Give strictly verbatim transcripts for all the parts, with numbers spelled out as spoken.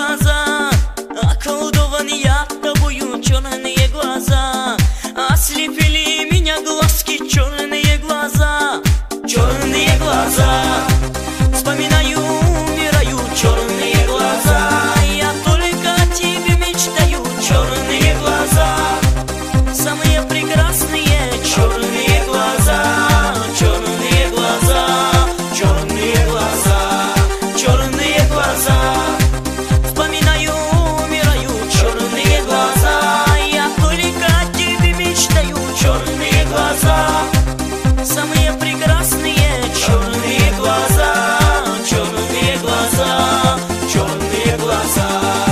глаза, околдован я тобою, черные глаза. Ослепили меня глазки, черные глаза, черные глаза. Вспоминаю, умираю, черные глаза. Я только о тебе мечтаю, черные глаза. Самые прекрасные черные глаза, черные глаза, черные глаза, черные глаза. Вспоминаю, умираю, черные глаза. Я только о тебе мечтаю, черные глаза. Самые прекрасные черные глаза, черные глаза, черные глаза.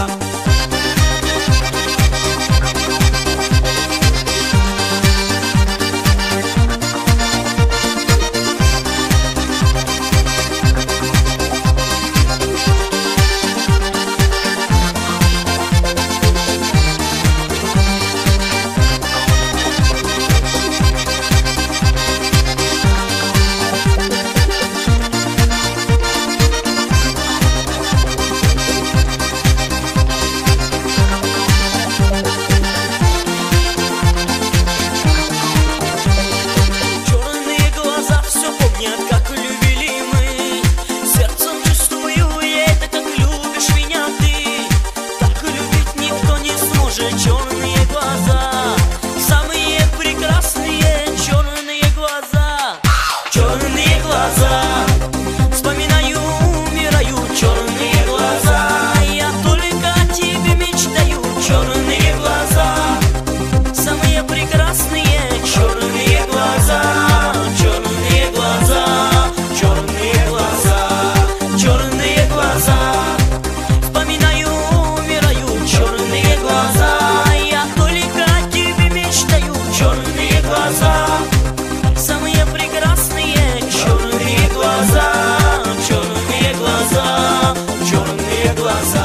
Как любили мы, сердцем чувствую я это, как любишь меня ты. Так любить никто не сможет, черные глаза. Самые прекрасные черные глаза, черные глаза. Вспоминаю, умираю, черные глаза. Я только о тебе мечтаю, черные глаза. Самые прекрасные черные глаза, черные глаза, черные глаза, черные глаза. Вспоминаю, умираю, черные глаза. Я только о тебе мечтаю, черные глаза. Самые прекрасные черные глаза, черные глаза, черные глаза.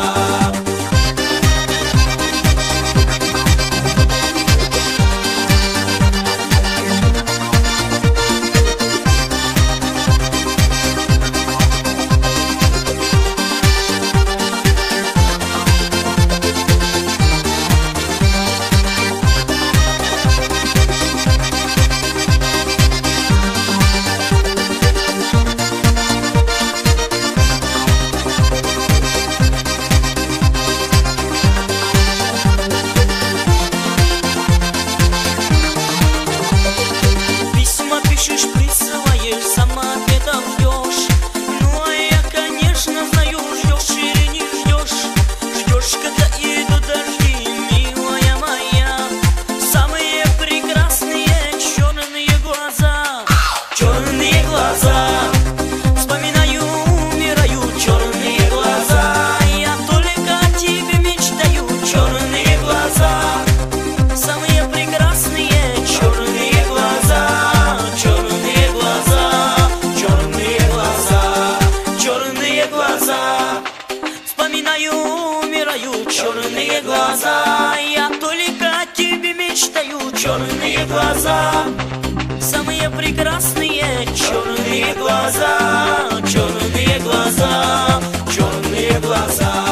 Пишешь, присылаешь, сама ответа ждешь. Ну а я, конечно, знаю, ждешь или не ждешь. Ждешь, когда идут дожди, милая моя. Самые прекрасные черные глаза, черные глаза. Вспоминаю, умираю, черные глаза. Я только о тебе мечтаю, черные глаза. Самые прекрасные черные глаза, черные глаза, черные глаза, черные глаза. Вспоминаю, умираю, черные глаза. Я только о тебе мечтаю, черные глаза. Самые прекрасные черные глаза, черные глаза, черные глаза.